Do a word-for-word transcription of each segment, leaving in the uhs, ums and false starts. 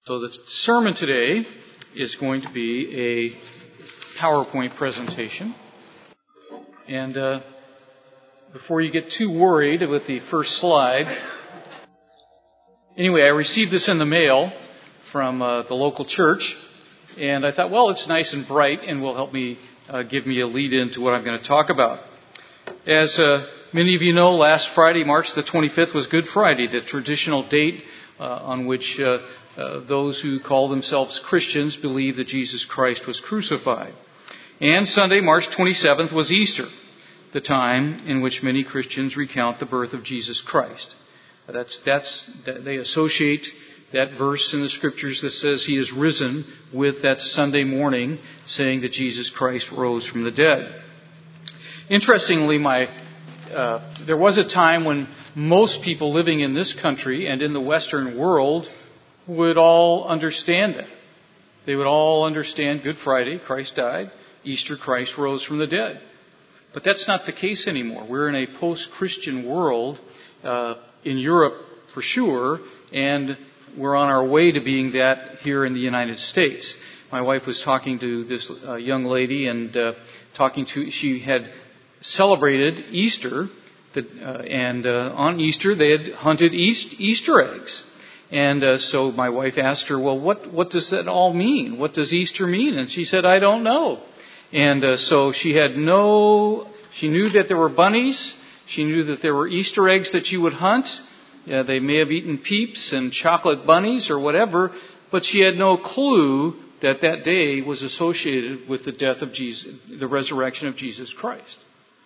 So the sermon today is going to be a PowerPoint presentation. And uh, before you get too worried with the first slide, anyway, I received this in the mail from uh, the local church, and I thought, well, it's nice and bright and will help me uh, give me a lead into what I'm going to talk about. As uh, many of you know, last Friday, March the twenty-fifth, was Good Friday, the traditional date uh, on which uh, uh, those who call themselves Christians believe that Jesus Christ was crucified. And Sunday, March twenty-seventh, was Easter, the time in which many Christians recount the birth of Jesus Christ. That's, that's, that they associate that verse in the Scriptures that says He is risen with that Sunday morning, saying that Jesus Christ rose from the dead. Interestingly, my uh, there was a time when most people living in this country and in the Western world would all understand that. They would all understand Good Friday, Christ died. Easter, Christ rose from the dead. But that's not the case anymore. We're in a post-Christian world, uh, in Europe for sure, and we're on our way to being that here in the United States. My wife was talking to this uh, young lady and uh, talking to, she had celebrated Easter, that, uh, and uh, on Easter they had hunted East, Easter eggs. And uh, so my wife asked her, well, what, what does that all mean? What does Easter mean? And she said, I don't know. And uh, so she had no, she knew that there were bunnies. She knew that there were Easter eggs that you would hunt. Yeah, they may have eaten Peeps and chocolate bunnies or whatever, but she had no clue that that day was associated with the death of Jesus, the resurrection of Jesus Christ.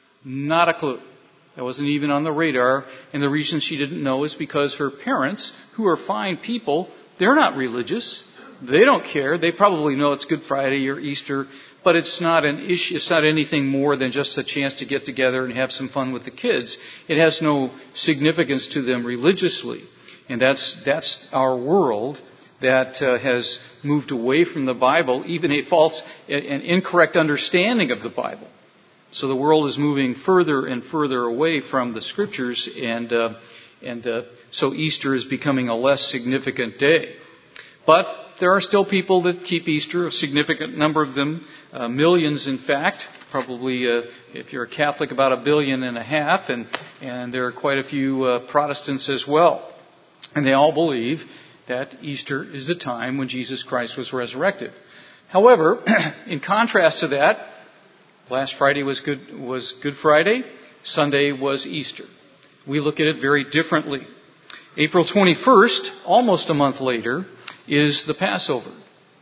Not a clue. That wasn't even on the radar. And the reason she didn't know is because her parents, who are fine people, they're not religious. They don't care. They probably know it's Good Friday or Easter, but it's not an issue. It's not anything more than just a chance to get together and have some fun with the kids. It has no significance to them religiously. And that's, that's our world that uh, has moved away from the Bible, even a false, an incorrect understanding of the Bible. So the world is moving further and further away from the Scriptures, and uh, and uh, so Easter is becoming a less significant day. But there are still people that keep Easter, a significant number of them, uh, millions in fact, probably uh, if you're a Catholic about a billion and a half, and, and there are quite a few uh, Protestants as well. And they all believe that Easter is the time when Jesus Christ was resurrected. However, in contrast to that, last Friday was Good, was Good Friday, Sunday was Easter. We look at it very differently. April twenty-first, almost a month later, is the Passover.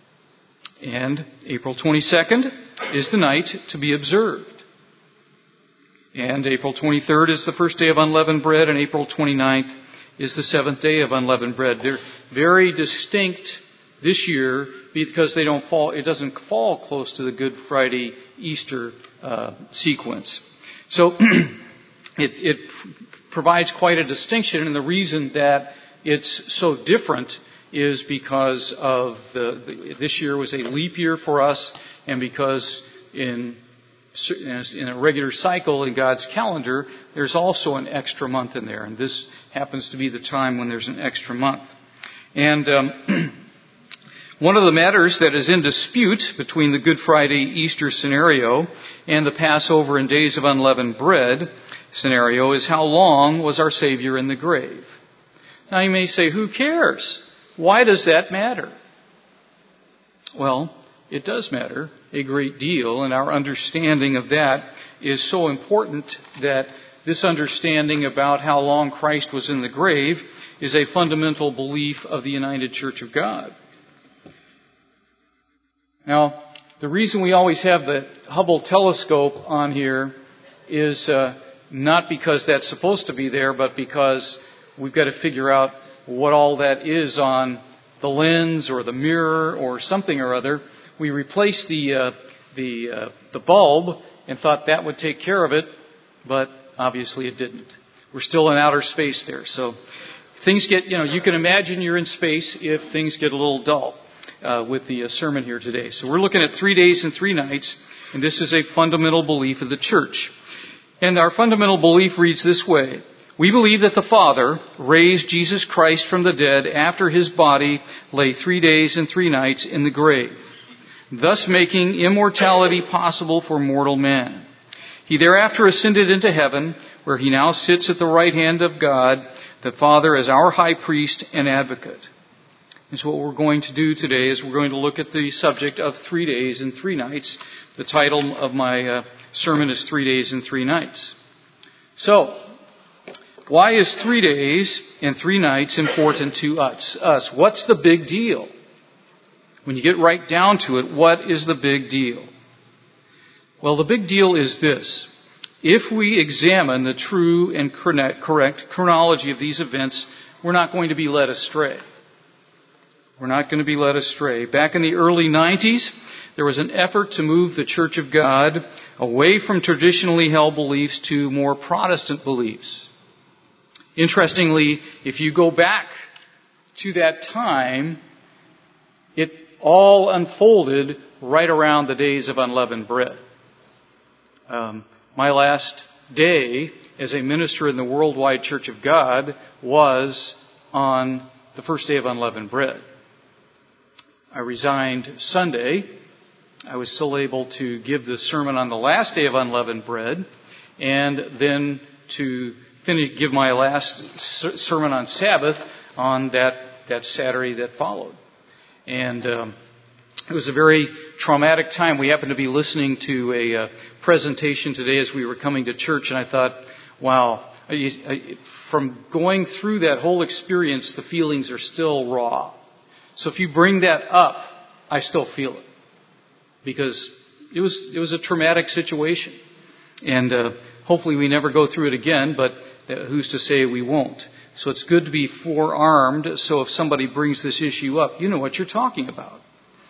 And April twenty-second is the night to be observed. And April twenty-third is the first day of unleavened bread, and April twenty-ninth is the seventh day of unleavened bread. They're very distinct this year because they don't fall, it doesn't fall close to the Good Friday Easter uh, sequence. So it, it provides quite a distinction, and the reason that it's so different is because of the, the this year was a leap year for us, and because in in a regular cycle in God's calendar, there's also an extra month in there, and this happens to be the time when there's an extra month. And um, one of the matters that is in dispute between the Good Friday Easter scenario and the Passover and Days of Unleavened Bread scenario is how long was our Savior in the grave? Now you may say, who cares? Why does that matter? Well, it does matter a great deal, and our understanding of that is so important that this understanding about how long Christ was in the grave is a fundamental belief of the United Church of God. Now, the reason we always have the Hubble telescope on here is uh, not because that's supposed to be there, but because we've got to figure out what all that is on the lens or the mirror or something or other. We replaced the uh, the uh, the bulb and thought that would take care of it, but obviously it didn't. We're still in outer space there, so things get, you know, you can imagine you're in space if things get a little dull uh, with the uh, sermon here today. So we're looking at three days and three nights, and this is a fundamental belief of the church. And our fundamental belief reads this way: We believe that the Father raised Jesus Christ from the dead after his body lay three days and three nights in the grave, thus making immortality possible for mortal man. He thereafter ascended into heaven, where he now sits at the right hand of God, the Father, as our high priest and advocate. And so what we're going to do today is we're going to look at the subject of three days and three nights. The title of my uh, sermon is Three Days and Three Nights. So, why is three days and three nights important to us? us? What's the big deal? When you get right down to it, what is the big deal? Well, the big deal is this. If we examine the true and correct chronology of these events, we're not going to be led astray. We're not going to be led astray. Back in the early nineties, there was an effort to move the Church of God away from traditionally held beliefs to more Protestant beliefs. Interestingly, if you go back to that time, it all unfolded right around the days of unleavened bread. Um, my last day as a minister in the Worldwide Church of God was on the first day of unleavened bread. I resigned Sunday. I was still able to give the sermon on the last day of unleavened bread, and then to finish, give my last sermon on Sabbath on that, that Saturday that followed. And um, it was a very traumatic time. We happened to be listening to a uh, presentation today as we were coming to church, and I thought, wow, I, I, from going through that whole experience, the feelings are still raw. So if you bring that up, I still feel it. Because it was it was a traumatic situation. And uh, hopefully we never go through it again, but who's to say we won't? So it's good to be forearmed, so if somebody brings this issue up, you know what you're talking about.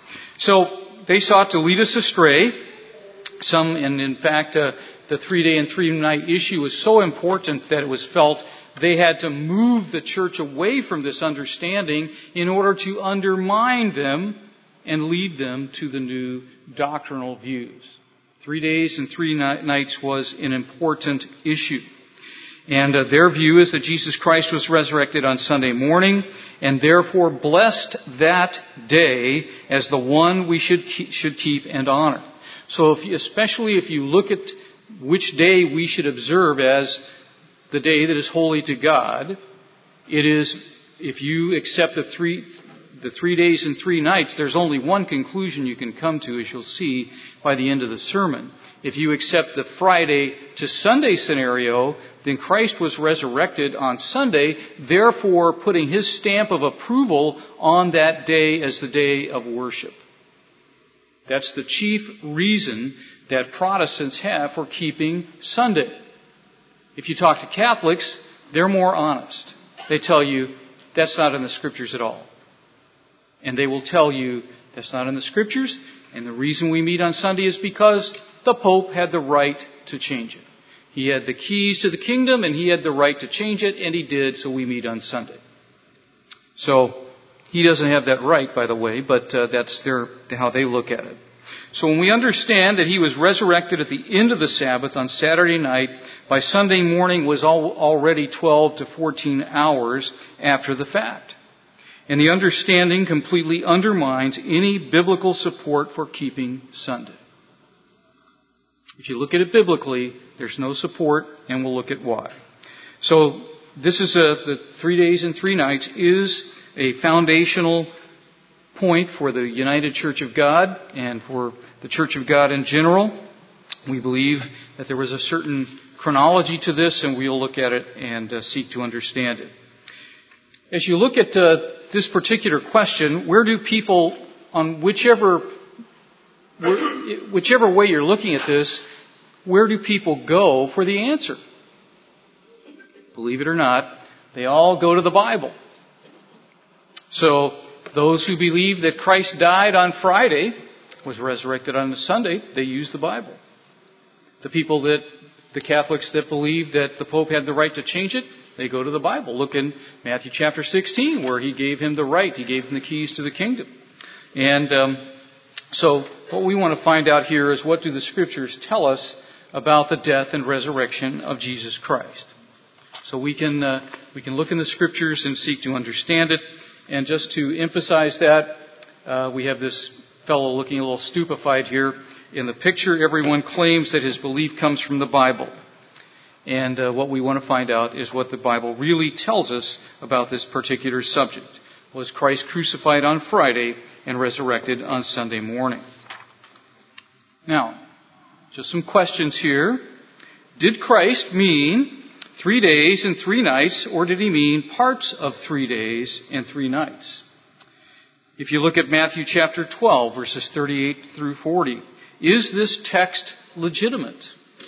So they sought to lead us astray. Some, and in fact, uh, the three-day and three-night issue was so important that it was felt they had to move the church away from this understanding in order to undermine them and lead them to the new doctrinal views. Three days and three nights was an important issue. And uh, their view is that Jesus Christ was resurrected on Sunday morning and therefore blessed that day as the one we should keep, should keep and honor. So if you, especially if you look at which day we should observe as the day that is holy to God, it is, if you accept the three, the three days and three nights, there's only one conclusion you can come to, as you'll see by the end of the sermon. If you accept the Friday to Sunday scenario, then Christ was resurrected on Sunday, therefore putting his stamp of approval on that day as the day of worship. That's the chief reason that Protestants have for keeping Sunday. If you talk to Catholics, they're more honest. They tell you, that's not in the Scriptures at all. And they will tell you, that's not in the Scriptures, and the reason we meet on Sunday is because the Pope had the right to change it. He had the keys to the kingdom, and he had the right to change it, and he did, so we meet on Sunday. So, he doesn't have that right, by the way, but uh, that's their, how they look at it. So when we understand that he was resurrected at the end of the Sabbath on Saturday night, by Sunday morning was all, already twelve to fourteen hours after the fact. And the understanding completely undermines any biblical support for keeping Sunday. If you look at it biblically, there's no support, and we'll look at why. So this is a, the three days and three nights is a foundational point for the United Church of God and for the Church of God in general. We believe that there was a certain chronology to this, and we'll look at it and uh, seek to understand it. As you look at uh, this particular question, where do people, on whichever whichever way you're looking at this, where do people go for the answer? Believe it or not, they all go to the Bible. So those who believe that Christ died on Friday, was resurrected on Sunday, they use the Bible. The people that, the Catholics that believe that the Pope had the right to change it, they go to the Bible. Look in Matthew chapter sixteen, where he gave him the right. He gave him the keys to the kingdom. And um, so what we want to find out here is, what do the Scriptures tell us about the death and resurrection of Jesus Christ? So we can uh, we can look in the Scriptures and seek to understand it. And just to emphasize that, uh, we have this fellow looking a little stupefied here. In the picture, everyone claims that his belief comes from the Bible. And uh, what we want to find out is what the Bible really tells us about this particular subject. Was Christ crucified on Friday and resurrected on Sunday morning? Now, just some questions here. Did Christ mean three days and three nights, or did he mean parts of three days and three nights? If you look at Matthew chapter twelve, verses thirty-eight through forty, is this text legitimate?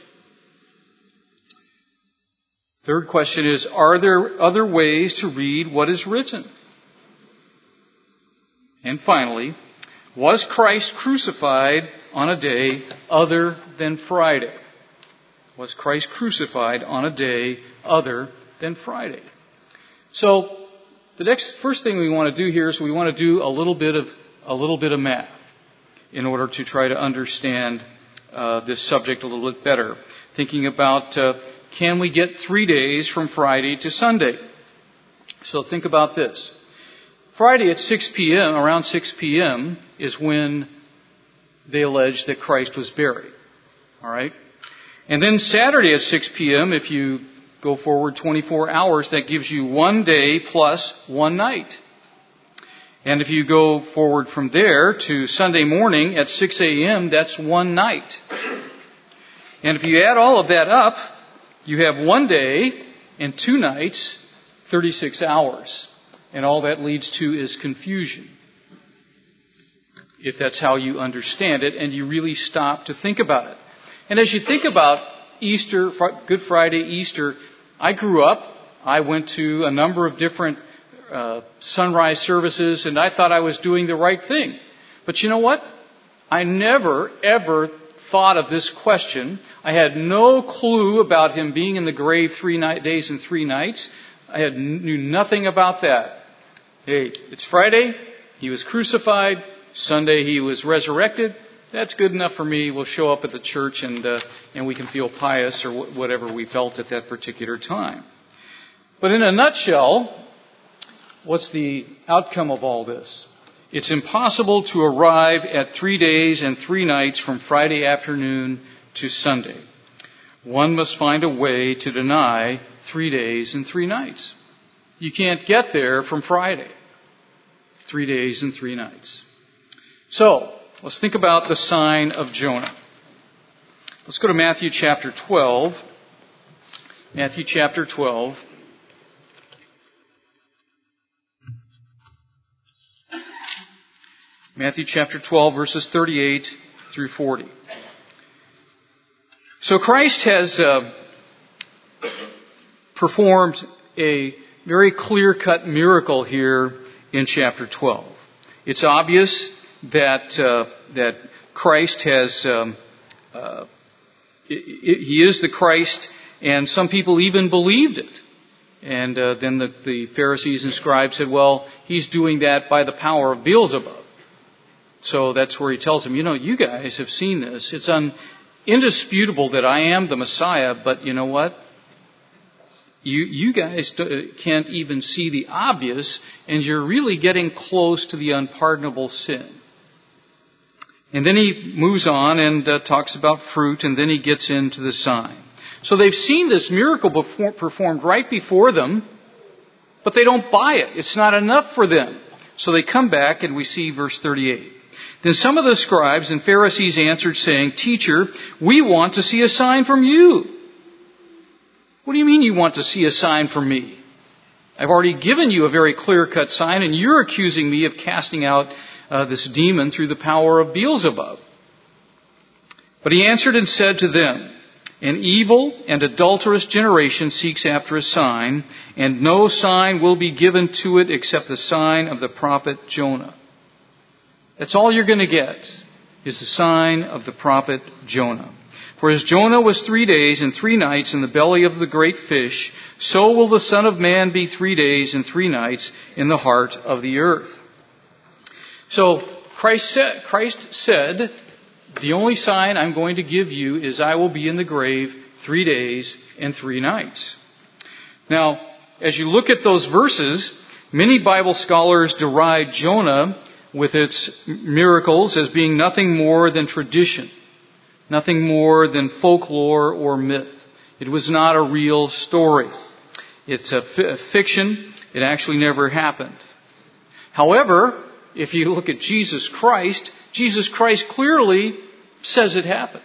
Third question is, are there other ways to read what is written? And finally, was Christ crucified on a day other than Friday? Was Christ crucified on a day other than Friday? So, the next first thing we want to do here is we want to do a little bit of a little bit of math in order to try to understand uh, this subject a little bit better. Thinking about uh, can we get three days from Friday to Sunday? So think about this. Friday at six p.m., around six p.m., is when they allege that Christ was buried. All right? And then Saturday at six p.m., if you go forward twenty-four hours, that gives you one day plus one night. And if you go forward from there to Sunday morning at six a.m., that's one night. And if you add all of that up, you have one day and two nights, thirty-six hours. And all that leads to is confusion. If that's how you understand it, and you really stop to think about it. And as you think about Easter, Good Friday, Easter, I grew up, I went to a number of different uh, sunrise services, and I thought I was doing the right thing. But you know what? I never, ever thought of this question. I had no clue about him being in the grave three night, days and three nights. I had knew nothing about that. Hey, it's Friday. He was crucified. Sunday he was resurrected. That's good enough for me. We'll show up at the church and uh, and we can feel pious or w- whatever we felt at that particular time. But in a nutshell, what's the outcome of all this? It's impossible to arrive at three days and three nights from Friday afternoon to Sunday. One must find a way to deny three days and three nights. You can't get there from Friday. Three days and three nights. So, let's think about the sign of Jonah. Let's go to Matthew chapter twelve. Matthew chapter twelve. Matthew chapter twelve, verses thirty-eight through forty. So Christ has uh, performed a very clear-cut miracle here in chapter twelve. It's obvious that uh, that Christ has um, uh, he is the Christ, and some people even believed it. And uh, then the, the Pharisees and scribes said, "Well, he's doing that by the power of Beelzebub." So that's where he tells them, "You know, you guys have seen this. It's un, indisputable that I am the Messiah, but you know what? You, you guys can't even see the obvious, and you're really getting close to the unpardonable sin." And then he moves on and uh, talks about fruit, and then he gets into the sign. So they've seen this miracle before, performed right before them, but they don't buy it. It's not enough for them. So they come back, and we see verse thirty-eight. Then some of the scribes and Pharisees answered, saying, "Teacher, we want to see a sign from you." What do you mean you want to see a sign from me? I've already given you a very clear-cut sign, and you're accusing me of casting out uh, this demon through the power of Beelzebub. But he answered and said to them, "An evil and adulterous generation seeks after a sign, and no sign will be given to it except the sign of the prophet Jonah." That's all you're going to get, is the sign of the prophet Jonah. "For as Jonah was three days and three nights in the belly of the great fish, so will the Son of Man be three days and three nights in the heart of the earth." So Christ said, Christ said, the only sign I'm going to give you is I will be in the grave three days and three nights. Now, as you look at those verses, many Bible scholars deride Jonah with its miracles as being nothing more than tradition, nothing more than folklore or myth. It was not a real story. It's a, f- a fiction. It actually never happened. However, if you look at Jesus Christ, Jesus Christ clearly says it happened.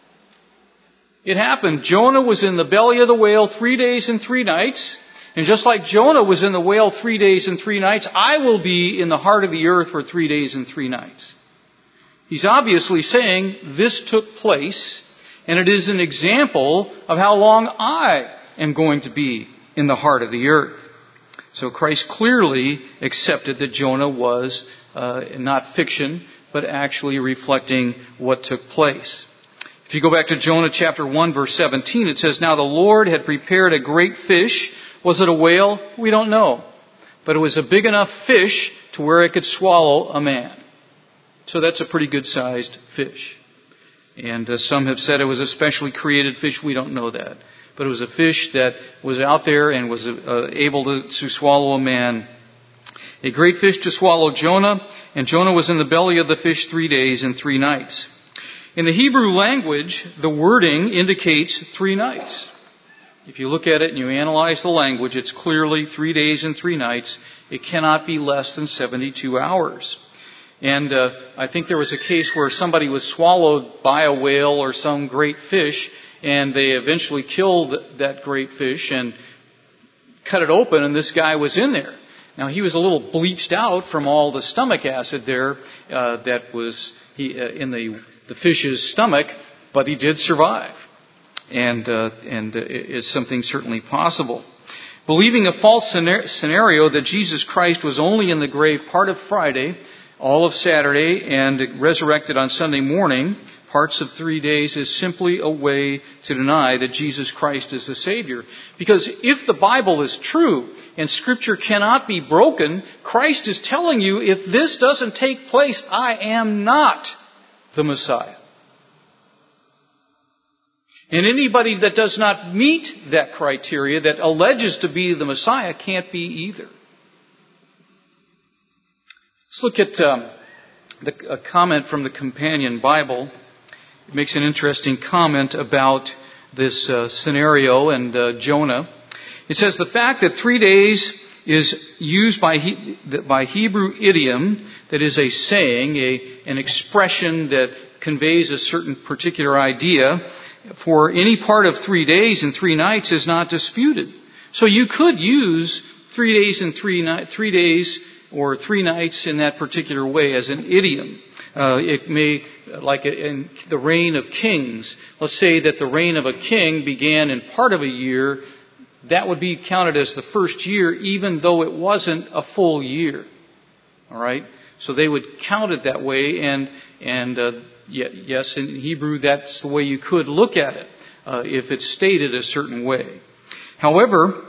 It happened. Jonah was in the belly of the whale three days and three nights. And just like Jonah was in the whale three days and three nights, I will be in the heart of the earth for three days and three nights. He's obviously saying this took place, and it is an example of how long I am going to be in the heart of the earth. So Christ clearly accepted that Jonah was uh, not fiction, but actually reflecting what took place. If you go back to Jonah chapter one, verse seventeen, it says, "Now the Lord had prepared a great fish." Was it a whale? We don't know. But it was a big enough fish to where it could swallow a man. So that's a pretty good sized fish. And uh, some have said it was a specially created fish. We don't know that. But it was a fish that was out there and was uh, able to, to swallow a man. A great fish to swallow Jonah. And Jonah was in the belly of the fish three days and three nights. In the Hebrew language, the wording indicates three nights. If you look at it and you analyze the language, it's clearly three days and three nights. It cannot be less than seventy-two hours. And uh, I think there was a case where somebody was swallowed by a whale or some great fish, and they eventually killed that great fish and cut it open, and this guy was in there. Now, he was a little bleached out from all the stomach acid there uh, that was he, uh, in the, the fish's stomach, but he did survive. And uh, and uh, is something certainly possible. Believing a false scenario that Jesus Christ was only in the grave part of Friday, all of Saturday, and resurrected on Sunday morning, parts of three days, is simply a way to deny that Jesus Christ is the Savior. Because if the Bible is true and Scripture cannot be broken, Christ is telling you, if this doesn't take place, I am not the Messiah. And anybody that does not meet that criteria, that alleges to be the Messiah, can't be either. Let's look at um, the, a comment from the Companion Bible. It makes an interesting comment about this uh, scenario and uh, Jonah. It says, the fact that three days is used by he, by Hebrew idiom, that is a saying, a, an expression that conveys a certain particular idea, for any part of three days and three nights is not disputed. So you could use three days and three night, three days or three nights in that particular way as an idiom. Uh, it may, like in the reign of kings, let's say that the reign of a king began in part of a year, that would be counted as the first year, even though it wasn't a full year. All right? So they would count it that way, and and uh, yes, in Hebrew, that's the way you could look at it, uh, if it's stated a certain way. However,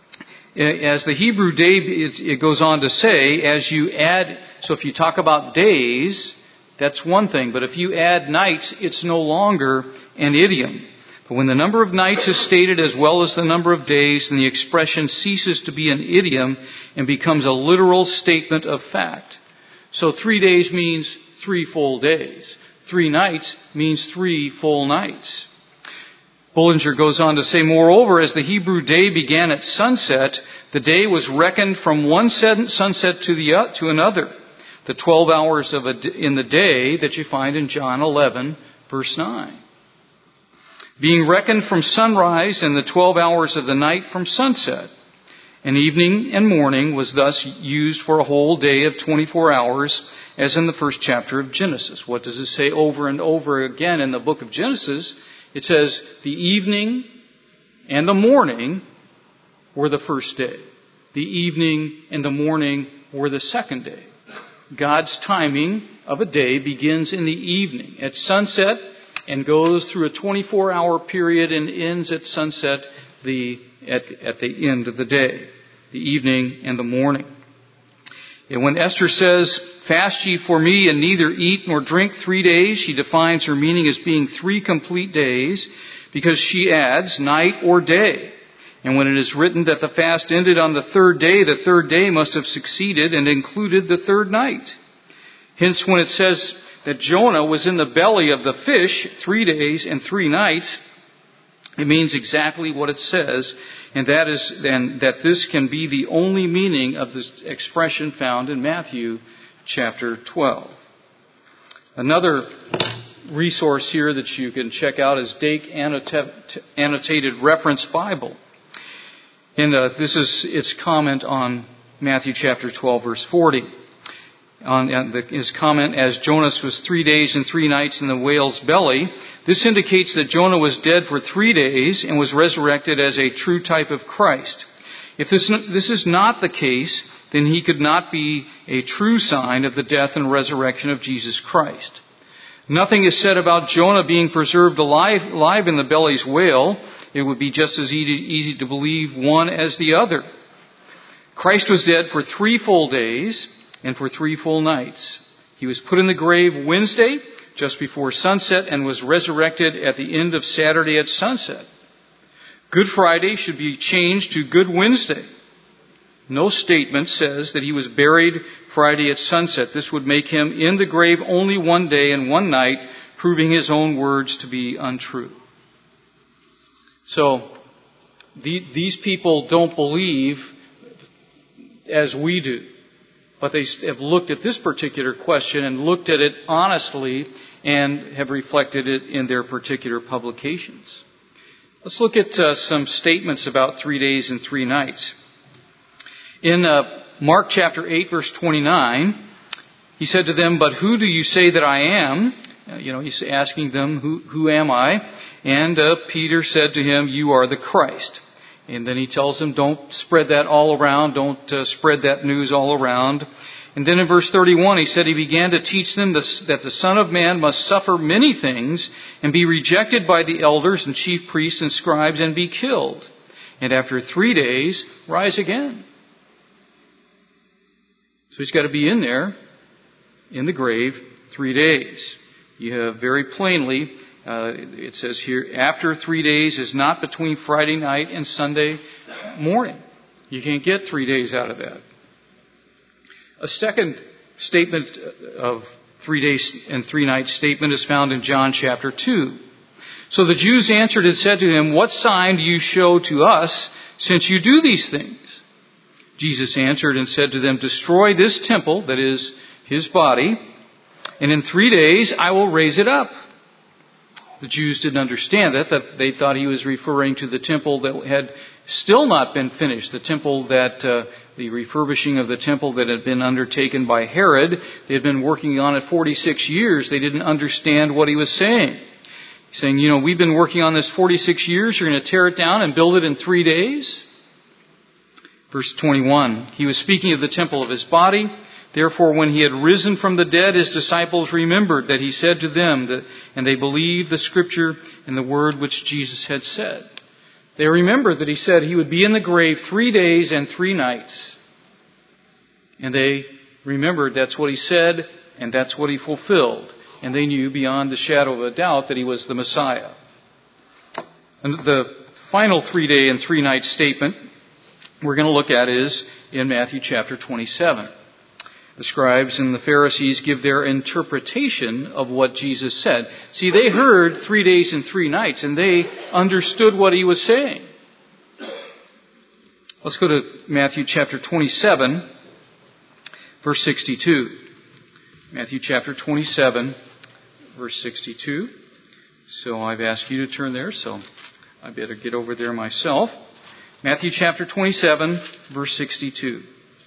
as the Hebrew day, it goes on to say, as you add, so if you talk about days, that's one thing, but if you add nights, it's no longer an idiom. But when the number of nights is stated as well as the number of days, then the expression ceases to be an idiom and becomes a literal statement of fact. So three days means three full days. Three nights means three full nights. Bullinger goes on to say, moreover, as the Hebrew day began at sunset, the day was reckoned from one sunset to the uh, to another. The twelve hours of a d- in the day that you find in John eleven, verse nine. Being reckoned from sunrise and the twelve hours of the night from sunset. And evening and morning was thus used for a whole day of twenty-four hours, as in the first chapter of Genesis. What does it say over and over again in the book of Genesis? It says the evening and the morning were the first day. The evening and the morning were the second day. God's timing of a day begins in the evening at sunset and goes through a twenty-four hour period and ends at sunset, the at, at the end of the day, the evening and the morning. And when Esther says, fast ye for me and neither eat nor drink three days, she defines her meaning as being three complete days, because she adds night or day. And when it is written that the fast ended on the third day, the third day must have succeeded and included the third night. Hence, when it says that Jonah was in the belly of the fish three days and three nights, it means exactly what it says, and that is and that this can be the only meaning of this expression found in Matthew chapter twelve. Another resource here that you can check out is Dake Annotated Reference Bible. And uh, this is its comment on Matthew chapter twelve, verse forty. On uh, the, his comment, as Jonas was three days and three nights in the whale's belly, this indicates that Jonah was dead for three days and was resurrected as a true type of Christ. If this, this is not the case, then he could not be a true sign of the death and resurrection of Jesus Christ. Nothing is said about Jonah being preserved alive, alive in the belly's whale. It would be just as easy, easy to believe one as the other. Christ was dead for three full days and for three full nights. He was put in the grave Wednesday, just before sunset, and was resurrected at the end of Saturday at sunset. Good Friday should be changed to Good Wednesday. No statement says that he was buried Friday at sunset. This would make him in the grave only one day and one night, proving his own words to be untrue. So, the, these people don't believe as we do. But they have looked at this particular question and looked at it honestly and have reflected it in their particular publications. Let's look at uh, some statements about three days and three nights. In uh, Mark chapter eight, verse twenty-nine, he said to them, "But who do you say that I am?" Uh, you know, he's asking them, who, who am I? And uh, Peter said to him, "You are the Christ." And then he tells them, don't spread that all around. Don't uh, spread that news all around. And then in verse thirty-one, he said he began to teach them this, that the Son of Man must suffer many things and be rejected by the elders and chief priests and scribes and be killed. And after three days, rise again. So he's got to be in there, in the grave, three days. You have very plainly... Uh, it says here, after three days is not between Friday night and Sunday morning. You can't get three days out of that. A second statement of three days and three nights statement is found in John chapter two. So the Jews answered and said to him, "What sign do you show to us since you do these things?" Jesus answered and said to them, "Destroy this temple," that is his body, "and in three days I will raise it up." The Jews didn't understand that, that they thought he was referring to the temple that had still not been finished, the temple that, uh, the refurbishing of the temple that had been undertaken by Herod. They had been working on it forty-six years. They didn't understand what he was saying. He's saying, you know, we've been working on this forty-six years. You're going to tear it down and build it in three days? Verse twenty-one, he was speaking of the temple of his body. Therefore, when he had risen from the dead, his disciples remembered that he said to them, that, and they believed the scripture and the word which Jesus had said. They remembered that he said he would be in the grave three days and three nights. And they remembered that's what he said, and that's what he fulfilled. And they knew beyond the shadow of a doubt that he was the Messiah. And the final three-day and three-night statement we're going to look at is in Matthew chapter twenty-seven. The scribes and the Pharisees give their interpretation of what Jesus said. See, they heard three days and three nights, and they understood what he was saying. Let's go to Matthew chapter twenty-seven, verse sixty-two. Matthew chapter twenty-seven, verse sixty-two. So I've asked you to turn there, so I better get over there myself. Matthew chapter twenty-seven, verse sixty-two.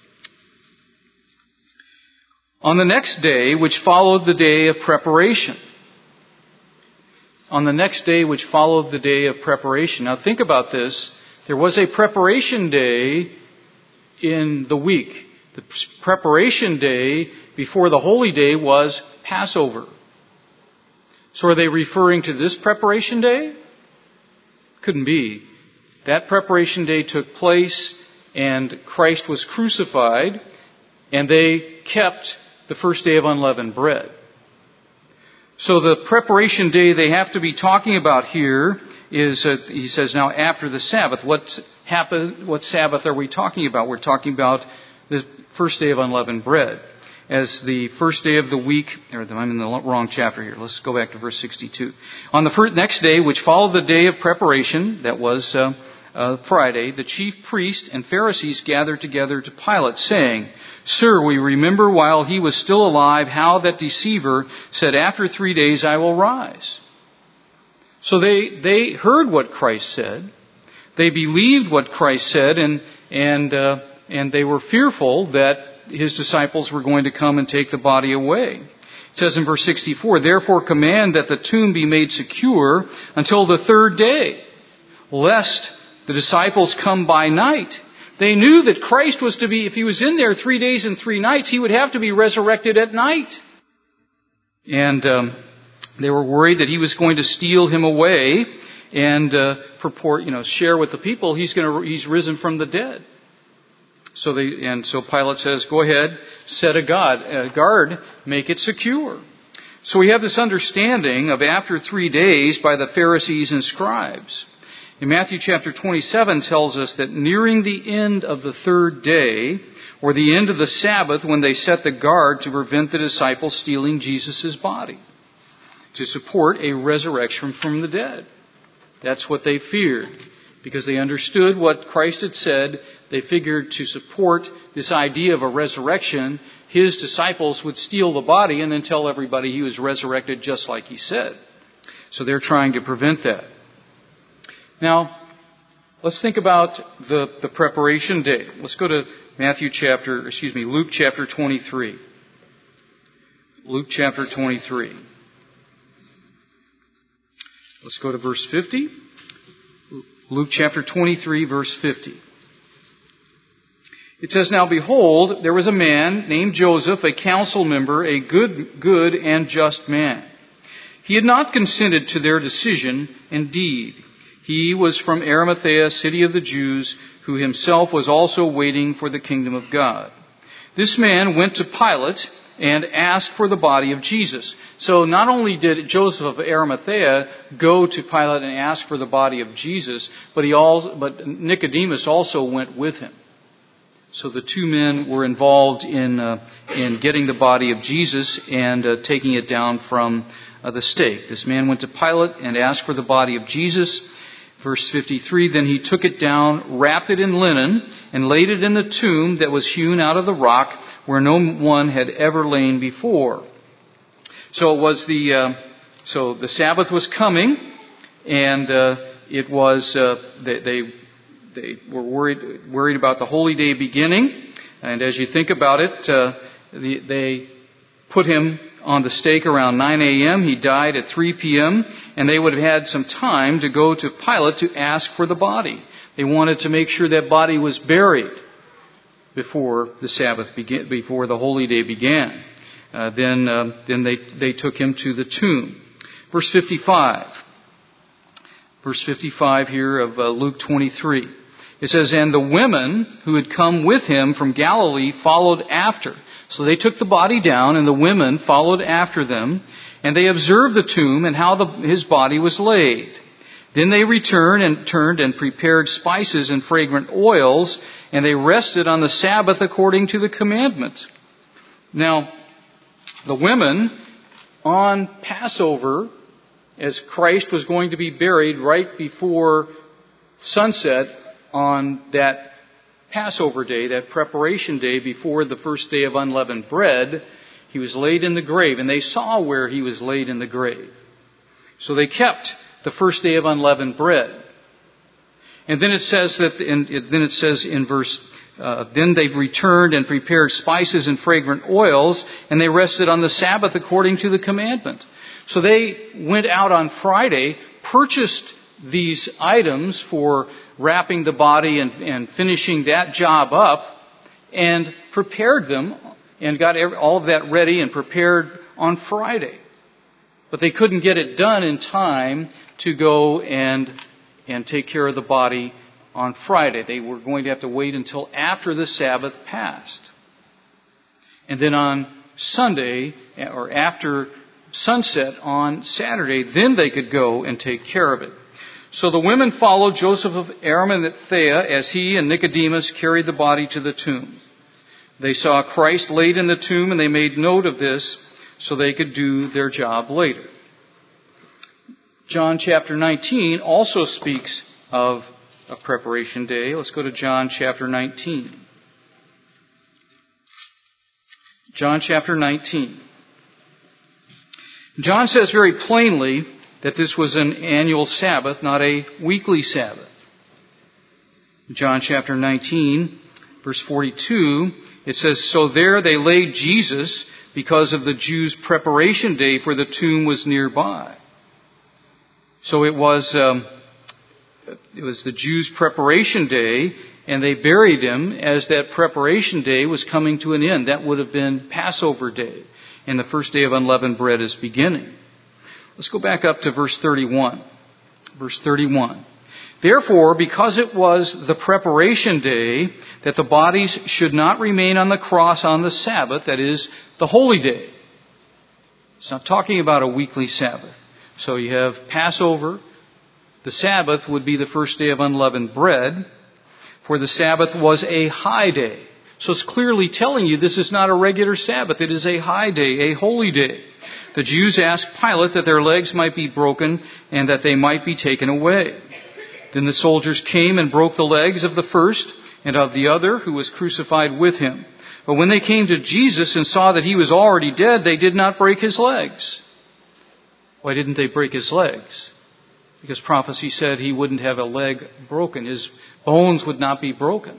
On the next day, which followed the day of preparation. On the next day, which followed the day of preparation. Now think about this. There was a preparation day in the week. The preparation day before the holy day was Passover. So are they referring to this preparation day? Couldn't be. That preparation day took place and Christ was crucified and they kept the first day of unleavened bread. So the preparation day they have to be talking about here is, uh, he says, now after the Sabbath. What happened, what Sabbath are we talking about? We're talking about the first day of unleavened bread. As the first day of the week, or I'm in the wrong chapter here. Let's go back to verse sixty-two. On the first, next day, which followed the day of preparation, that was uh, uh, Friday, the chief priest and Pharisees gathered together to Pilate, saying, Sir, we remember while he was still alive how that deceiver said, after three days I will rise. So they they heard what Christ said. They believed what Christ said, and and uh, and they were fearful that his disciples were going to come and take the body away. It says in verse sixty-four, Therefore command that the tomb be made secure until the third day, lest the disciples come by night. They knew that Christ was to be, if he was in there three days and three nights, he would have to be resurrected at night. And um, they were worried that he was going to steal him away and uh, purport, you know, share with the people he's going to, he's risen from the dead. So they, and so Pilate says, go ahead, set a guard, a guard, make it secure. So we have this understanding of after three days by the Pharisees and scribes. In Matthew chapter twenty-seven tells us that nearing the end of the third day, or the end of the Sabbath, when they set the guard to prevent the disciples stealing Jesus' body, to support a resurrection from the dead. That's what they feared, because they understood what Christ had said. They figured to support this idea of a resurrection, his disciples would steal the body and then tell everybody he was resurrected just like he said. So they're trying to prevent that. Now, let's think about the, the preparation day. Let's go to Matthew chapter, excuse me, Luke chapter twenty-three. Luke chapter twenty-three. Let's go to verse fifty. Luke chapter twenty-three, verse fifty. It says, Now behold, there was a man named Joseph, a council member, a good, good and just man. He had not consented to their decision. Indeed, he was from Arimathea, city of the Jews, who himself was also waiting for the kingdom of God. This man went to Pilate and asked for the body of Jesus. So not only did Joseph of Arimathea go to Pilate and ask for the body of Jesus, but he also, but Nicodemus also went with him. So the two men were involved in uh, in getting the body of Jesus and uh, taking it down from uh, the stake. This man went to Pilate and asked for the body of Jesus. Verse fifty-three, Then he took it down, wrapped it in linen, and laid it in the tomb that was hewn out of the rock, where no one had ever lain before. So it was the uh, so the Sabbath was coming, and uh, it was uh, they. they They were worried worried about the holy day beginning. And as you think about it, uh, the, they put him on the stake around nine a.m. He died at three p.m. And they would have had some time to go to Pilate to ask for the body. They wanted to make sure that body was buried before the Sabbath began, before the holy day began. Uh, then uh, then they, they took him to the tomb. Verse fifty-five. Verse fifty-five here of uh, Luke twenty-three. It says, And the women who had come with him from Galilee followed after. So they took the body down, and the women followed after them, and they observed the tomb and how the, his body was laid. Then they returned and turned and prepared spices and fragrant oils, and they rested on the Sabbath according to the commandment. Now, the women on Passover, as Christ was going to be buried right before sunset on that Passover day, that preparation day before the first day of unleavened bread, he was laid in the grave, and they saw where he was laid in the grave. So they kept the first day of unleavened bread. And then it says that, in, then it says in verse, uh, then they returned and prepared spices and fragrant oils, and they rested on the Sabbath according to the commandment. So they went out on Friday, purchased these items for wrapping the body and, and finishing that job up, and prepared them and got every, all of that ready and prepared on Friday. But they couldn't get it done in time to go and and take care of the body on Friday. They were going to have to wait until after the Sabbath passed. And then on Sunday, or after sunset on Saturday, then they could go and take care of it. So the women followed Joseph of Arimathea as he and Nicodemus carried the body to the tomb. They saw Christ laid in the tomb, and they made note of this so they could do their job later. John chapter nineteen also speaks of a preparation day. Let's go to John chapter nineteen. John chapter nineteen. John says very plainly that this was an annual Sabbath, not a weekly Sabbath. John chapter nineteen, verse forty-two, it says, "So there they laid Jesus because of the Jews' preparation day, for the tomb was nearby." So it was, um, it was the Jews' preparation day, and they buried him as that preparation day was coming to an end. That would have been Passover day, and the first day of unleavened bread is beginning. Let's go back up to verse thirty-one. Verse thirty-one. "Therefore, because it was the preparation day, that the bodies should not remain on the cross on the Sabbath," that is, the holy day. It's not talking about a weekly Sabbath. So you have Passover. The Sabbath would be the first day of unleavened bread. For the Sabbath was a high day. So it's clearly telling you this is not a regular Sabbath. It is a high day, a holy day. The Jews asked Pilate that their legs might be broken and that they might be taken away. Then the soldiers came and broke the legs of the first and of the other who was crucified with him. But when they came to Jesus and saw that he was already dead, they did not break his legs. Why didn't they break his legs? Because prophecy said he wouldn't have a leg broken. His bones would not be broken.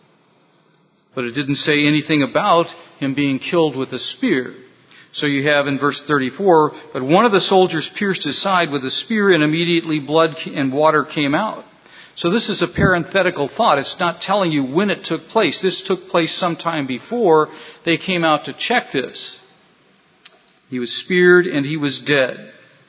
But it didn't say anything about him being killed with a spear. So you have in verse thirty-four, "But one of the soldiers pierced his side with a spear, and immediately blood and water came out." So this is a parenthetical thought. It's not telling you when it took place. This took place sometime before they came out to check this. He was speared and he was dead.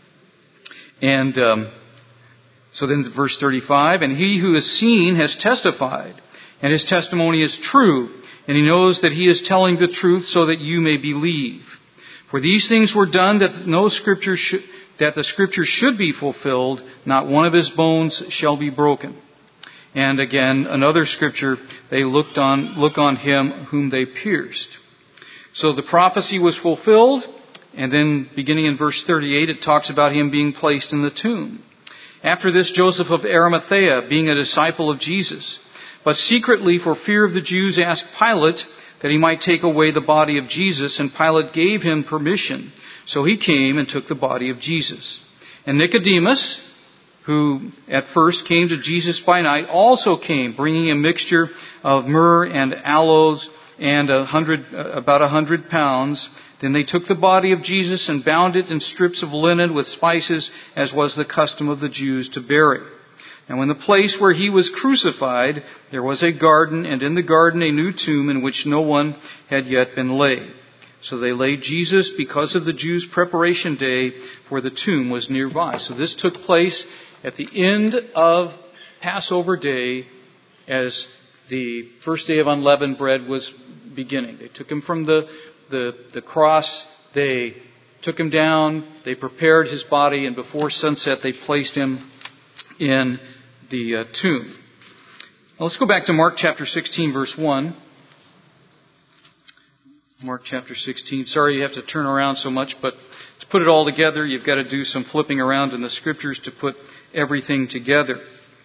And um, so then verse thirty-five, "And he who has seen has testified, and his testimony is true, and he knows that he is telling the truth so that you may believe. For these things were done that no scripture should, that the scripture should be fulfilled. Not one of his bones shall be broken." And again, another scripture, "They looked on, look on him whom they pierced." So the prophecy was fulfilled. And then beginning in verse thirty-eight, it talks about him being placed in the tomb. "After this, Joseph of Arimathea, being a disciple of Jesus, but secretly for fear of the Jews, asked Pilate that he might take away the body of Jesus, and Pilate gave him permission. So he came and took the body of Jesus. And Nicodemus, who at first came to Jesus by night, also came, bringing a mixture of myrrh and aloes and a hundred, about a hundred pounds. Then they took the body of Jesus and bound it in strips of linen with spices, as was the custom of the Jews to bury. Now in the place where he was crucified, there was a garden, and in the garden a new tomb in which no one had yet been laid. So they laid Jesus because of the Jews' preparation day, for the tomb was nearby." So this took place at the end of Passover day, as the first day of unleavened bread was beginning. They took him from the, the, the cross, they took him down, they prepared his body, and before sunset they placed him in the uh, tomb. Now let's go back to Mark chapter sixteen, verse one. Mark chapter sixteen. Sorry you have to turn around so much, but to put it all together, you've got to do some flipping around in the scriptures to put everything together.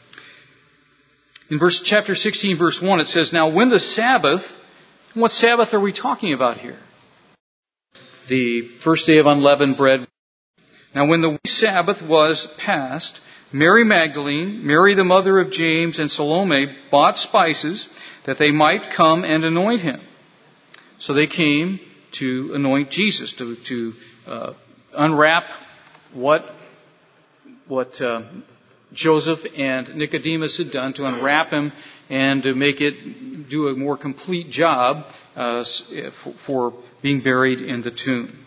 In verse chapter sixteen, verse one, it says, "Now when the Sabbath," what Sabbath are we talking about here? The first day of unleavened bread. "Now when the Sabbath was past, Mary Magdalene, Mary the mother of James, and Salome bought spices that they might come and anoint him." So they came to anoint Jesus, to, to uh, unwrap what, what uh, Joseph and Nicodemus had done, to unwrap him and to make it do a more complete job uh, for, for being buried in the tomb.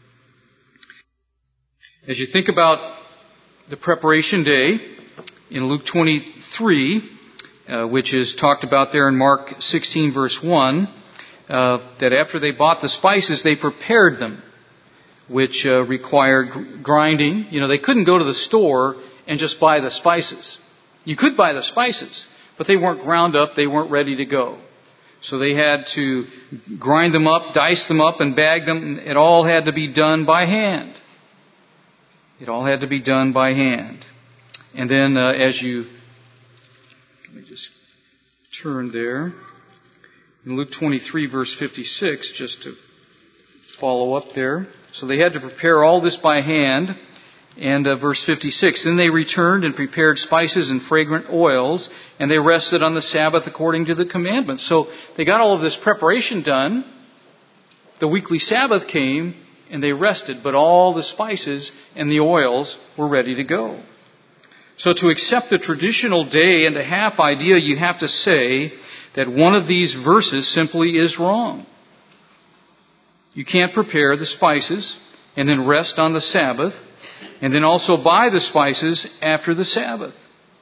As you think about the preparation day in Luke twenty-three, uh, which is talked about there in Mark sixteen, verse one, uh, that after they bought the spices, they prepared them, which uh, required grinding. You know, they couldn't go to the store and just buy the spices. You could buy the spices, but they weren't ground up, they weren't ready to go. So they had to grind them up, dice them up, and bag them. It all had to be done by hand. It all had to be done by hand. And then uh, as you, let me just turn there. In Luke twenty-three, verse fifty-six, just to follow up there. So they had to prepare all this by hand. And uh, verse fifty-six, then they returned and prepared spices and fragrant oils, and they rested on the Sabbath according to the commandments. So they got all of this preparation done. The weekly Sabbath came, and they rested, but all the spices and the oils were ready to go. So to accept the traditional day and a half idea, you have to say that one of these verses simply is wrong. You can't prepare the spices and then rest on the Sabbath, and then also buy the spices after the Sabbath.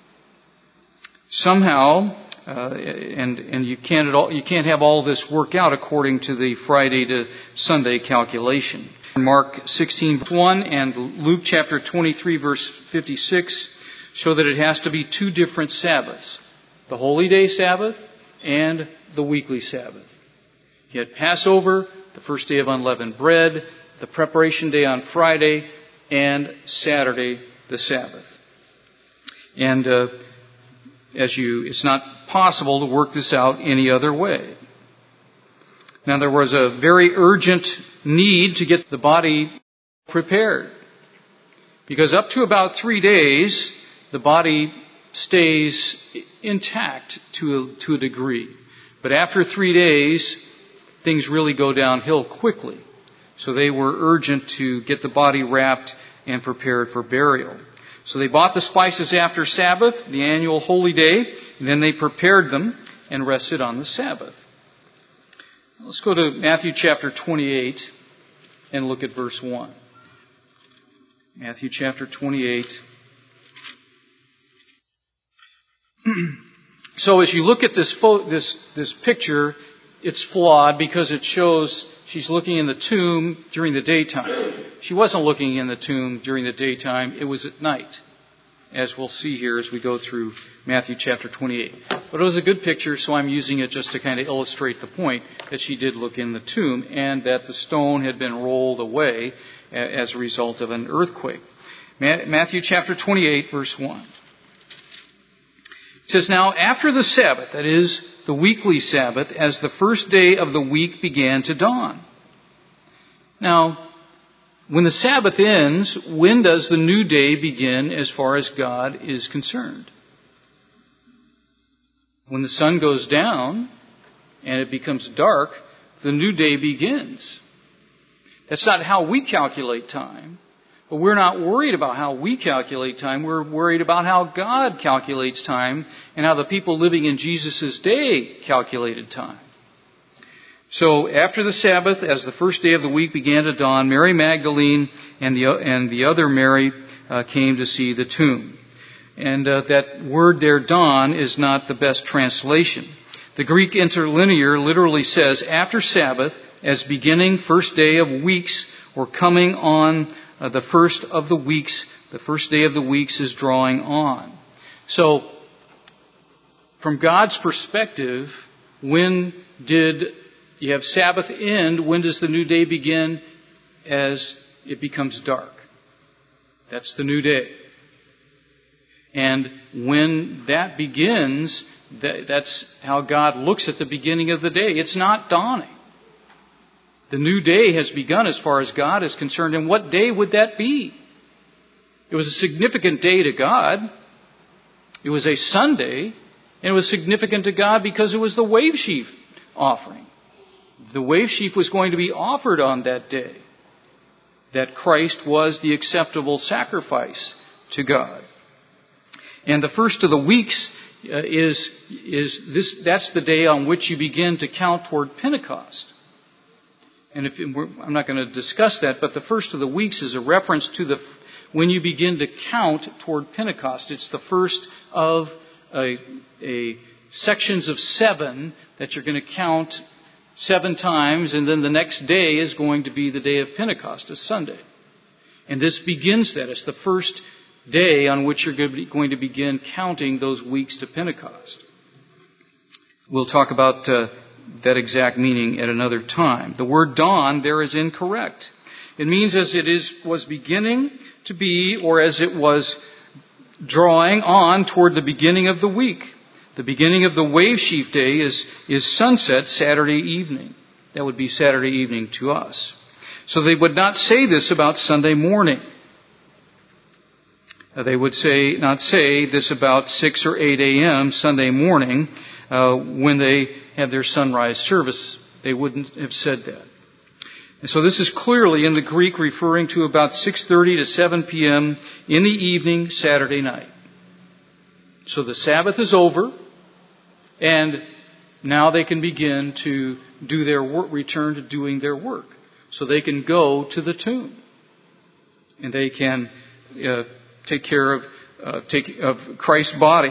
Somehow, uh, and and you can't at all, you can't have all this work out according to the Friday to Sunday calculation. Mark sixteen verse one and Luke chapter twenty-three verse fifty-six show that it has to be two different Sabbaths: the Holy Day Sabbath and the weekly Sabbath. You had Passover, the first day of unleavened bread, the preparation day on Friday, and Saturday, the Sabbath. And uh, as you, it's not possible to work this out any other way. Now, there was a very urgent need to get the body prepared, because up to about three days, the body stays intact to a, to a degree. But after three days, things really go downhill quickly. So they were urgent to get the body wrapped and prepared for burial. So they bought the spices after Sabbath, the annual holy day, and then they prepared them and rested on the Sabbath. Let's go to Matthew chapter twenty-eight and look at verse one. Matthew chapter twenty-eight. So as you look at this fo- this this picture, it's flawed because it shows she's looking in the tomb during the daytime. She wasn't looking in the tomb during the daytime. It was at night, as we'll see here as we go through Matthew chapter twenty-eight. But it was a good picture, so I'm using it just to kind of illustrate the point that she did look in the tomb and that the stone had been rolled away as a result of an earthquake. Matthew chapter twenty-eight, verse one. It says, now after the Sabbath, that is, the weekly Sabbath, as the first day of the week began to dawn. Now, when the Sabbath ends, when does the new day begin as far as God is concerned? When the sun goes down and it becomes dark, the new day begins. That's not how we calculate time. But we're not worried about how we calculate time. We're worried about how God calculates time and how the people living in Jesus' day calculated time. So after the Sabbath, as the first day of the week began to dawn, Mary Magdalene and the, and the other Mary uh, came to see the tomb. And uh, that word there, dawn, is not the best translation. The Greek interlinear literally says, after Sabbath, as beginning first day of weeks, or coming on Uh, the first of the weeks, the first day of the weeks is drawing on. So, from God's perspective, when did you have Sabbath end? When does the new day begin? As it becomes dark. That's the new day. And when that begins, that, that's how God looks at the beginning of the day. It's not dawning. The new day has begun as far as God is concerned. And what day would that be? It was a significant day to God. It was a Sunday. And it was significant to God because it was the wave sheaf offering. The wave sheaf was going to be offered on that day. That Christ was the acceptable sacrifice to God. And the first of the weeks uh, is, is this, that's the day on which you begin to count toward Pentecost. And if it were, I'm not going to discuss that, but the first of the weeks is a reference to the when you begin to count toward Pentecost. It's the first of a, a sections of seven that you're going to count seven times, and then the next day is going to be the day of Pentecost, a Sunday. And this begins that. It's the first day on which you're going to begin counting those weeks to Pentecost. We'll talk about uh, that exact meaning at another time. The word dawn there is incorrect. It means as it is was beginning to be, or as it was drawing on toward the beginning of the week. The beginning of the wave sheaf day is, is sunset Saturday evening. That would be Saturday evening to us. So they would not say this about Sunday morning. They would say not say this about six or eight a.m. Sunday morning uh, when they had their sunrise service. They wouldn't have said that. And so this is clearly in the Greek referring to about six thirty to seven p.m. in the evening Saturday night. So the Sabbath is over, and now they can begin to do their work, return to doing their work. So they can go to the tomb, and they can uh, take care of uh, take of Christ's body.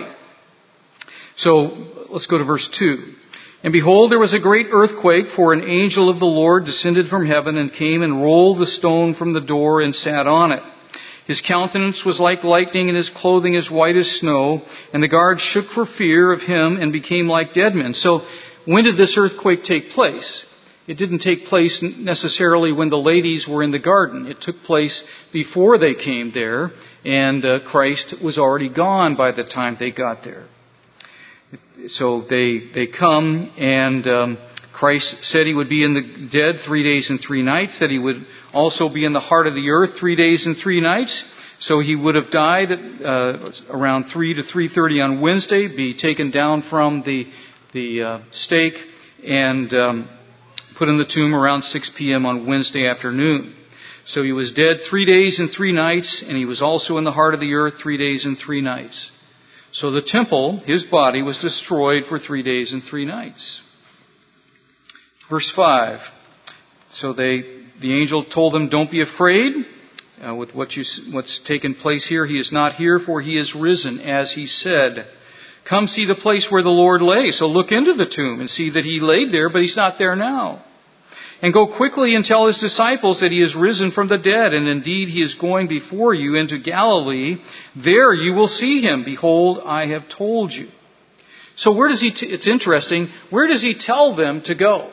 So let's go to verse two. And behold, there was a great earthquake, for an angel of the Lord descended from heaven and came and rolled the stone from the door and sat on it. His countenance was like lightning and his clothing as white as snow, and the guards shook for fear of him and became like dead men. So when did this earthquake take place? It didn't take place necessarily when the ladies were in the garden. It took place before they came there, and uh, Christ was already gone by the time they got there. So they they come, and um, Christ said he would be in the dead three days and three nights, that he would also be in the heart of the earth three days and three nights. So he would have died uh, around three to three thirty on Wednesday, be taken down from the the uh, stake, and um, put in the tomb around six p.m. on Wednesday afternoon. So he was dead three days and three nights, and he was also in the heart of the earth three days and three nights. So the temple, his body, was destroyed for three days and three nights. Verse five. So they, the angel told them, "Don't be afraid uh, with what you, what's taken place here. He is not here, for he is risen, as he said. Come see the place where the Lord lay." So look into the tomb and see that he laid there, but he's not there now. "And go quickly and tell his disciples that he is risen from the dead, and indeed he is going before you into Galilee. There you will see him. Behold, I have told you." So where does he, t- it's interesting, where does he tell them to go?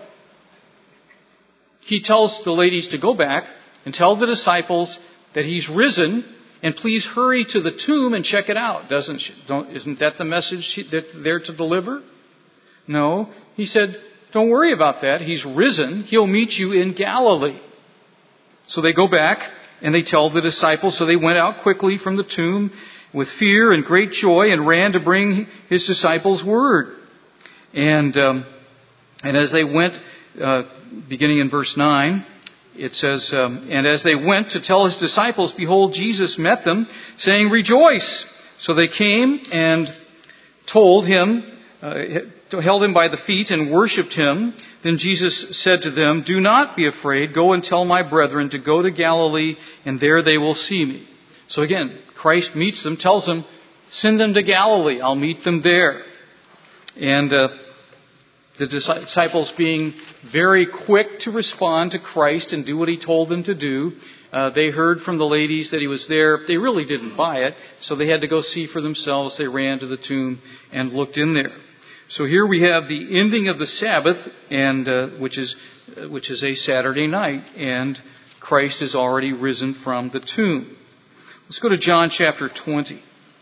He tells the ladies to go back and tell the disciples that he's risen, and please hurry to the tomb and check it out. Doesn't she, don't, isn't that the message that they're to deliver? No. He said, don't worry about that. He's risen. He'll meet you in Galilee. So they go back and they tell the disciples. So they went out quickly from the tomb with fear and great joy and ran to bring his disciples word. And um, and as they went, uh, beginning in verse nine, it says, um, and as they went to tell his disciples, behold, Jesus met them, saying, "Rejoice!" So they came and told him, uh, held him by the feet and worshipped him. Then Jesus said to them, "Do not be afraid. Go and tell my brethren to go to Galilee, and there they will see me." So again, Christ meets them, tells them, send them to Galilee. I'll meet them there. And uh, the disciples, being very quick to respond to Christ and do what he told them to do, uh, they heard from the ladies that he was there. They really didn't buy it, so they had to go see for themselves. They ran to the tomb and looked in there. So here we have the ending of the Sabbath, and uh, which is uh, which is a Saturday night, and Christ is already risen from the tomb. Let's go to John chapter twenty.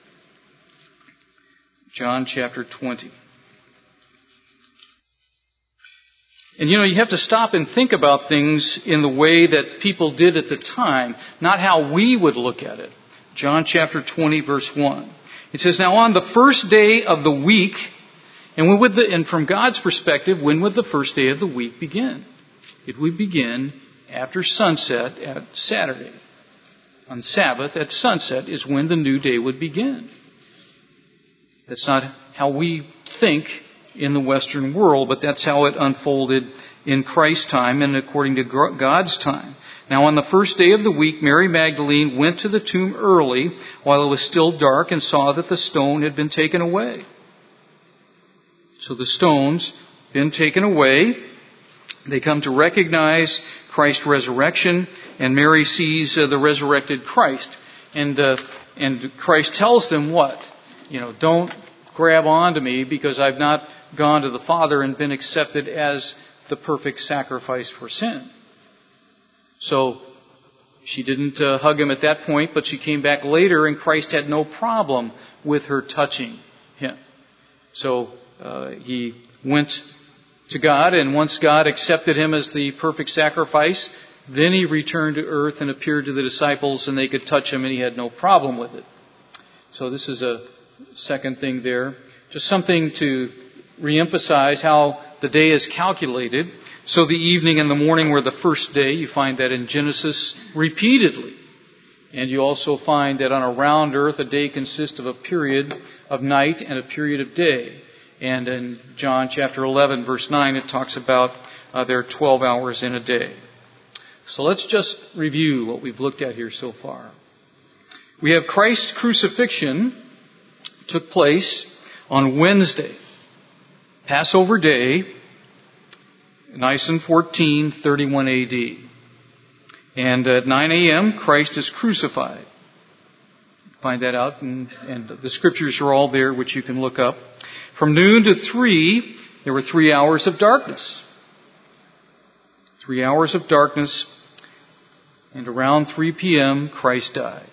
John chapter twenty. And you know, you have to stop and think about things in the way that people did at the time, not how we would look at it. John chapter twenty, verse one. It says, "Now on the first day of the week," and when would the, and from God's perspective, when would the first day of the week begin? It would begin after sunset at Saturday. On Sabbath at sunset is when the new day would begin. That's not how we think in the Western world, but that's how it unfolded in Christ's time and according to God's time. "Now on the first day of the week, Mary Magdalene went to the tomb early while it was still dark and saw that the stone had been taken away." So the stone's been taken away. They come to recognize Christ's resurrection, and Mary sees uh, the resurrected Christ. And uh, and Christ tells them what? You know, don't grab onto me because I've not gone to the Father and been accepted as the perfect sacrifice for sin. So she didn't uh, hug him at that point, but she came back later, and Christ had no problem with her touching him. So uh, he went to God, and once God accepted him as the perfect sacrifice, then he returned to earth and appeared to the disciples, and they could touch him, and he had no problem with it. So this is a second thing there. Just something to reemphasize how the day is calculated. So the evening and the morning were the first day. You find that in Genesis repeatedly. And you also find that on a round earth, a day consists of a period of night and a period of day. And in John chapter eleven, verse nine, it talks about uh, there are twelve hours in a day. So let's just review what we've looked at here so far. We have Christ's crucifixion took place on Wednesday, Passover Day, Nisan fourteen thirty-one A D. And at nine a.m., Christ is crucified. Find that out, and, and the scriptures are all there, which you can look up. From noon to three, there were three hours of darkness. Three hours of darkness, and around three p.m., Christ died.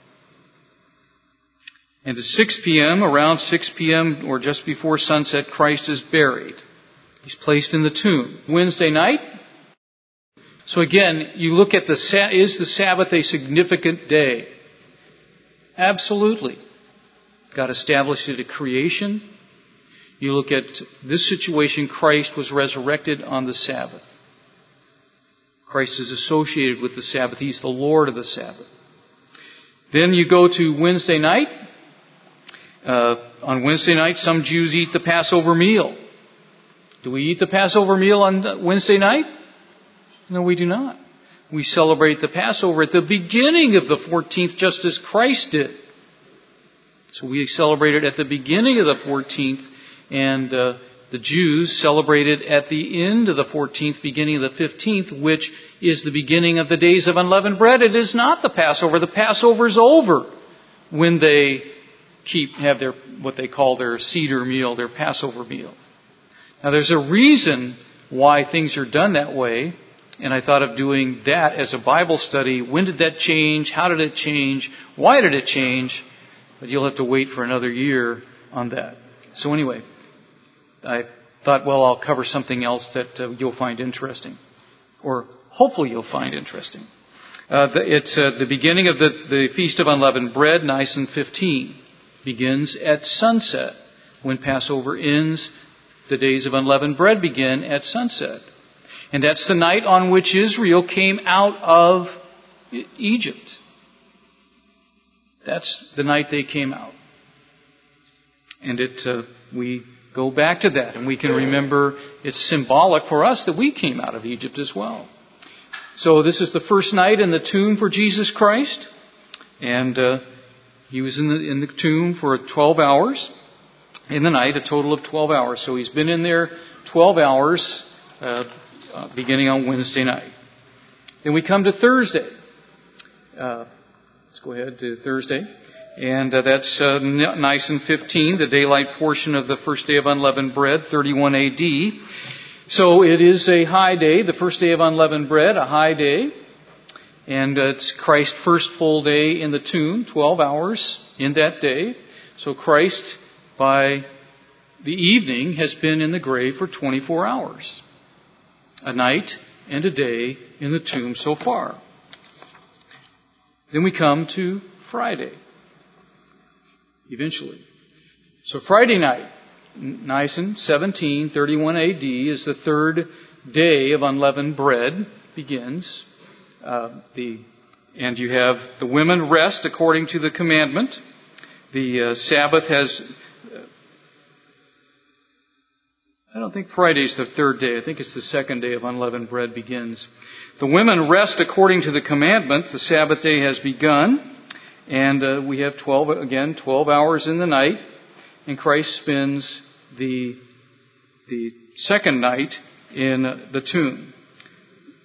And at six p.m., around six p.m., or just before sunset, Christ is buried. He's placed in the tomb. Wednesday night. So again, you look at the, is the Sabbath a significant day? Absolutely. God established it at creation. You look at this situation, Christ was resurrected on the Sabbath. Christ is associated with the Sabbath. He's the Lord of the Sabbath. Then you go to Wednesday night. Uh, on Wednesday night, some Jews eat the Passover meal. Do we eat the Passover meal on Wednesday night? No, we do not. We celebrate the Passover at the beginning of the fourteenth, just as Christ did. So we celebrate it at the beginning of the fourteenth, and uh, the Jews celebrate it at the end of the fourteenth, beginning of the fifteenth, which is the beginning of the days of unleavened bread. It is not the Passover. The Passover is over when they keep have their what they call their Seder meal, their Passover meal. Now, there's a reason why things are done that way. And I thought of doing that as a Bible study. When did that change? How did it change? Why did it change? But you'll have to wait for another year on that. So anyway, I thought, well, I'll cover something else that uh, you'll find interesting. Or hopefully you'll find interesting. Uh, the, it's uh, the beginning of the, the Feast of Unleavened Bread, Nisan fifteen, begins at sunset. When Passover ends, the days of unleavened bread begin at sunset. And that's the night on which Israel came out of Egypt. That's the night they came out. And it, uh, we go back to that, and we can remember it's symbolic for us that we came out of Egypt as well. So this is the first night in the tomb for Jesus Christ. And uh, he was in the, in the tomb for twelve hours. In the night, a total of twelve hours. So he's been in there twelve hours, uh, uh, beginning on Wednesday night. Then we come to Thursday. Uh, let's go ahead to Thursday. And uh, that's uh, Nisan fifteen, the daylight portion of the first day of unleavened bread, thirty-one A D. So it is a high day, the first day of unleavened bread, a high day. And uh, it's Christ's first full day in the tomb, twelve hours in that day. So Christ, by the evening, has been in the grave for twenty-four hours. A night and a day in the tomb so far. Then we come to Friday. Eventually. So Friday night, Nisan seventeen thirty-one A D, is the third day of unleavened bread begins. Uh, the and you have the women rest according to the commandment. The uh, Sabbath has. Uh, I don't think Friday's the third day. I think it's the second day of unleavened bread begins. The women rest according to the commandment. The Sabbath day has begun. And uh, we have twelve, again, twelve hours in the night. And Christ spends the, the second night in the tomb.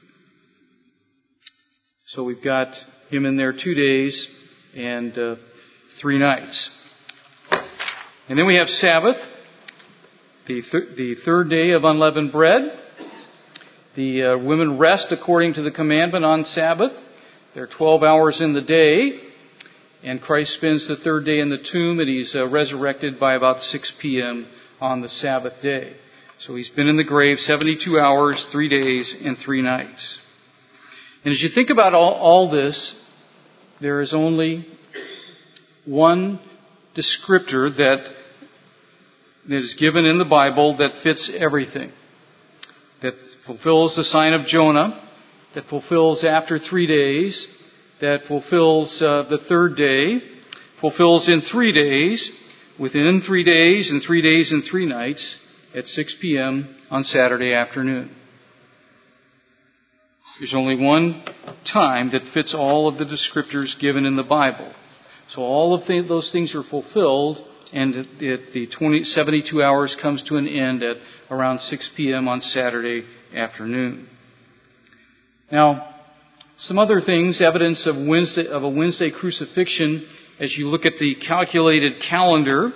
So we've got him in there two days. And uh, three nights. And then we have Sabbath, the, th- the third day of unleavened bread. The uh, women rest according to the commandment on Sabbath. There are twelve hours in the day. And Christ spends the third day in the tomb, and He's uh, resurrected by about six p.m. on the Sabbath day. So He's been in the grave seventy-two hours, three days, and three nights. And as you think about all, all this, there is only one descriptor that, that is given in the Bible that fits everything. That fulfills the sign of Jonah, that fulfills after three days, that fulfills uh, the third day, fulfills in three days, within three days, and three days and three nights, at six p.m. on Saturday afternoon. There's only one time that fits all of the descriptors given in the Bible. So all of the, those things are fulfilled, and it, it, the twenty, seventy-two hours comes to an end at around six p.m. on Saturday afternoon. Now, some other things, evidence of Wednesday, of a Wednesday crucifixion, as you look at the calculated calendar,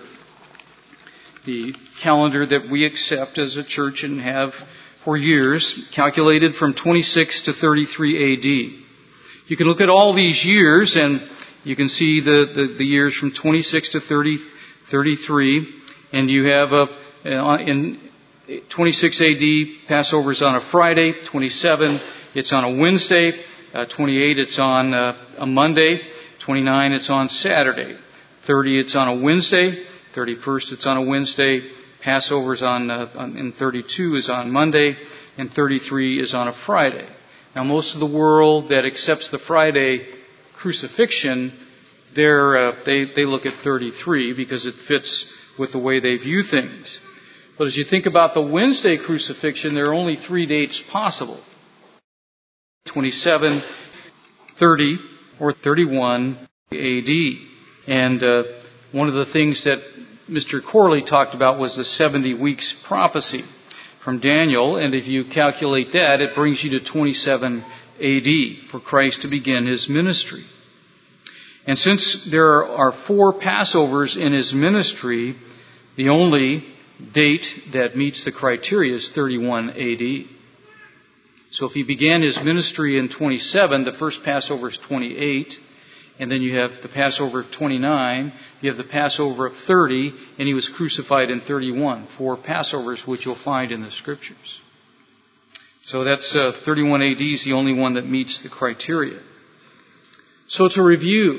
the calendar that we accept as a church and have for years, calculated from twenty-six to thirty-three A D. You can look at all these years and you can see the, the, the years from twenty-six to thirty, thirty-three, and you have a, in twenty-six A D, Passover is on a Friday, twenty-seven, it's on a Wednesday, uh, twenty-eight, it's on uh, a Monday, twenty-nine, it's on Saturday, thirty, it's on a Wednesday, thirty-first, it's on a Wednesday, Passover is on, uh, on, and thirty-two is on Monday, and thirty-three is on a Friday. Now, most of the world that accepts the Friday crucifixion, they're, uh, they they look at thirty-three because it fits with the way they view things. But as you think about the Wednesday crucifixion, there are only three dates possible: twenty-seven, thirty, or thirty-one A D. And uh, one of the things that Mister Corley talked about was the seventy weeks prophecy from Daniel, and if you calculate that, it brings you to twenty-seven A D for Christ to begin His ministry. And since there are four Passovers in His ministry, the only date that meets the criteria is thirty-one A D. So if He began His ministry in twenty-seven, the first Passover is twenty-eight, and then you have the Passover of twenty-nine, you have the Passover of thirty, and He was crucified in thirty-one. Four Passovers, which you'll find in the Scriptures. So that's uh, thirty-one A D is the only one that meets the criteria. So to review,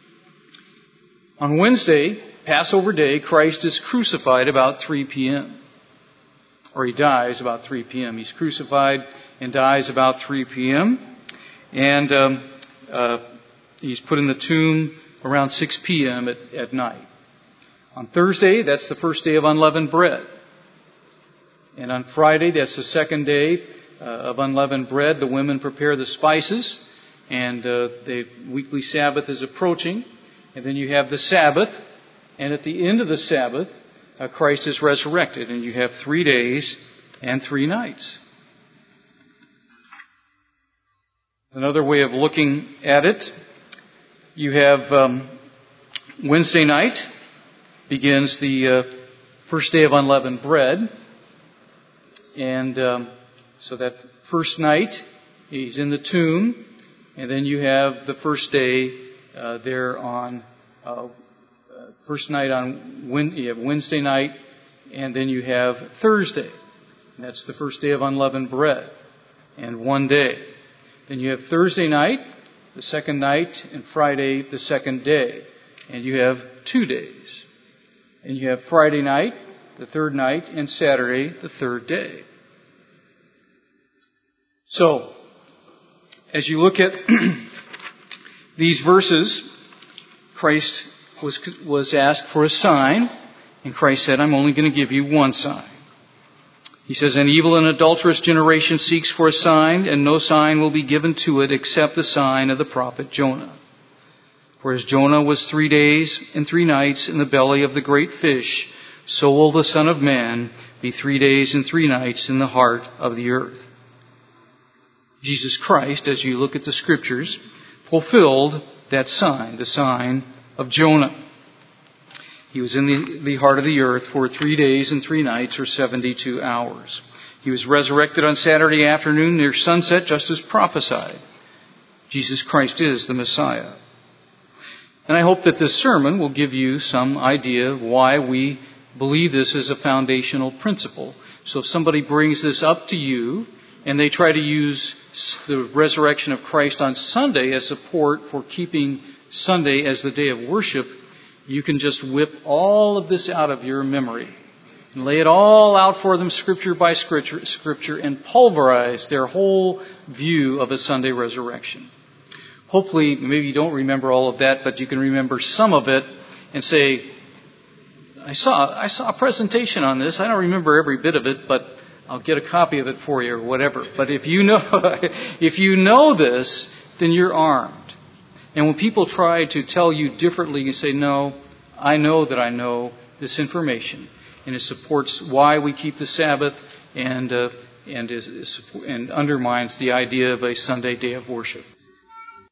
on Wednesday, Passover Day, Christ is crucified about three p.m. Or He dies about three p.m. He's crucified and dies about three p.m. And um, uh, He's put in the tomb around six p.m. At, at night. On Thursday, that's the first day of unleavened bread. And on Friday, that's the second day uh, of unleavened bread. The women prepare the spices, and uh, the weekly Sabbath is approaching. And then you have the Sabbath, and at the end of the Sabbath, uh, Christ is resurrected, and you have three days and three nights. Another way of looking at it, you have um, Wednesday night begins the uh, first day of unleavened bread. And um, so that first night, He's in the tomb. And then you have the first day uh, there on, uh, first night on, Wed- you have Wednesday night. And then you have Thursday. And that's the first day of unleavened bread. And one day. Then you have Thursday night, the second night, and Friday, the second day. And you have two days. And you have Friday night, the third night, and Saturday, the third day. So, as you look at these verses, Christ was, was asked for a sign, and Christ said, I'm only going to give you one sign. He says, an evil and adulterous generation seeks for a sign, and no sign will be given to it except the sign of the prophet Jonah. For as Jonah was three days and three nights in the belly of the great fish, so will the Son of Man be three days and three nights in the heart of the earth. Jesus Christ, as you look at the Scriptures, fulfilled that sign, the sign of Jonah. He was in the, the heart of the earth for three days and three nights, or seventy-two hours. He was resurrected on Saturday afternoon near sunset, just as prophesied. Jesus Christ is the Messiah. And I hope that this sermon will give you some idea of why we believe this is a foundational principle. So if somebody brings this up to you and they try to use the resurrection of Christ on Sunday as support for keeping Sunday as the day of worship, you can just whip all of this out of your memory and lay it all out for them scripture by scripture, scripture and pulverize their whole view of a Sunday resurrection. Hopefully, maybe you don't remember all of that, but you can remember some of it and say, I saw I saw a presentation on this. I don't remember every bit of it, but I'll get a copy of it for you or whatever. But if you know if you know this, then you're armed. And when people try to tell you differently, you say, no, I know that I know this information. And it supports why we keep the Sabbath and uh, and, is, is, and undermines the idea of a Sunday day of worship.